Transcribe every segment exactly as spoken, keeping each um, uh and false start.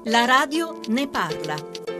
La radio ne parla.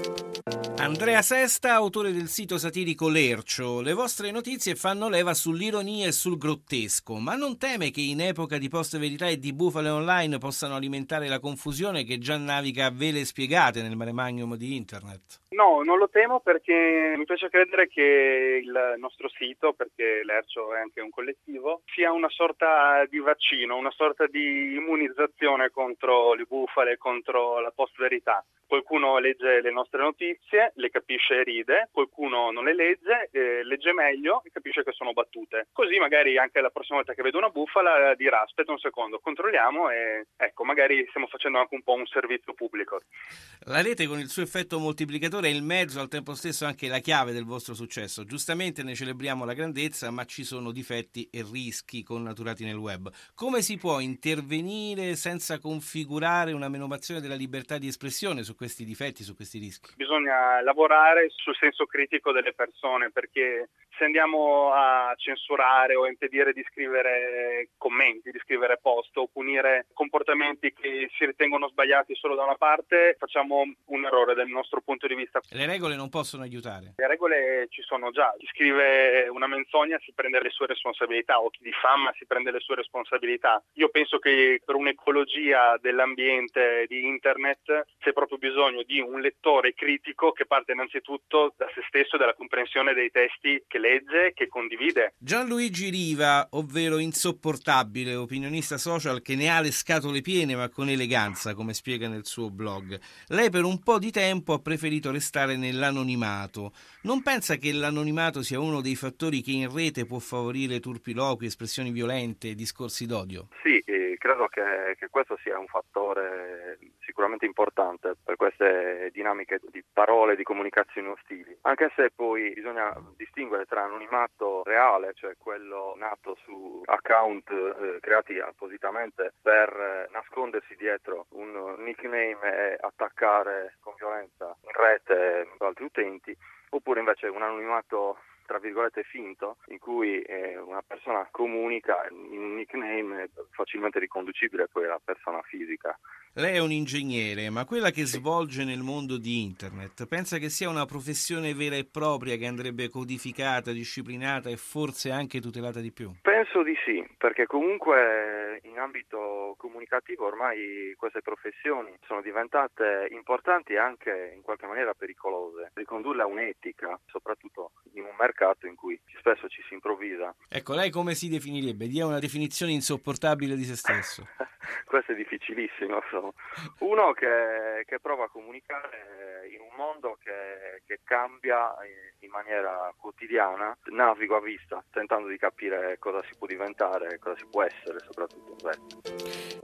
Andrea Sesta, autore del sito satirico Lercio. Le vostre notizie fanno leva sull'ironia e sul grottesco, ma non teme che in epoca di post-verità e di bufale online possano alimentare la confusione che già naviga a vele spiegate nel mare magnum di internet? No, non lo temo perché mi piace credere che il nostro sito, perché Lercio è anche un collettivo, sia una sorta di vaccino, una sorta di immunizzazione contro le bufale, contro la post-verità. Qualcuno legge le nostre notizie, le capisce e ride, qualcuno non le legge, eh, legge meglio e capisce che sono battute. Così magari anche la prossima volta che vede una bufala dirà aspetta un secondo, controlliamo e ecco, magari stiamo facendo anche un po' un servizio pubblico. La rete con il suo effetto moltiplicatore è il mezzo, al tempo stesso anche la chiave del vostro successo. Giustamente ne celebriamo la grandezza, ma ci sono difetti e rischi connaturati nel web. Come si può intervenire senza configurare una menomazione della libertà di espressione su questi difetti, su questi rischi? Bisogna lavorare sul senso critico delle persone, perché se andiamo a censurare o impedire di scrivere commenti, di scrivere post o punire comportamenti che si ritengono sbagliati solo da una parte, facciamo un errore dal nostro punto di vista. Le regole non possono aiutare. Le regole ci sono già. Chi scrive una menzogna si prende le sue responsabilità o chi diffama si prende le sue responsabilità. Io penso che per un'ecologia dell'ambiente di internet c'è proprio bisogno di un lettore critico che parte innanzitutto da se stesso e dalla comprensione dei testi che legge, che condivide. Gianluigi Riva, ovvero insopportabile, opinionista social che ne ha le scatole piene ma con eleganza, come spiega nel suo blog. Lei per un po' di tempo ha preferito restare nell'anonimato. Non pensa che l'anonimato sia uno dei fattori che in rete può favorire turpiloqui, espressioni violente, discorsi d'odio? Sì, eh, credo che, che questo sia un fattore sicuramente importante per queste dinamiche di parole, di comunicazioni ostili, anche se poi bisogna distinguere tra anonimato reale, cioè quello nato su account eh, creati appositamente per eh, nascondersi dietro un nickname e attaccare con violenza in rete altri utenti, oppure invece un anonimato tra virgolette finto, in cui eh, una persona comunica in un nickname facilmente riconducibile poi alla persona fisica. Lei è un ingegnere, ma quella che svolge nel mondo di internet, pensa che sia una professione vera e propria che andrebbe codificata, disciplinata e forse anche tutelata di più? Penso di sì, perché comunque in ambito comunicativo ormai queste professioni sono diventate importanti e anche in qualche maniera pericolose. Ricondurle a un'etica, soprattutto in un mercato in cui spesso ci si improvvisa. Ecco, lei come si definirebbe? Dia una definizione insopportabile di se stesso. Questo è difficilissimo, insomma. Uno che, che prova a comunicare in un mondo che, che cambia in maniera quotidiana, navigo a vista, tentando di capire cosa si può diventare, cosa si può essere soprattutto. Beh.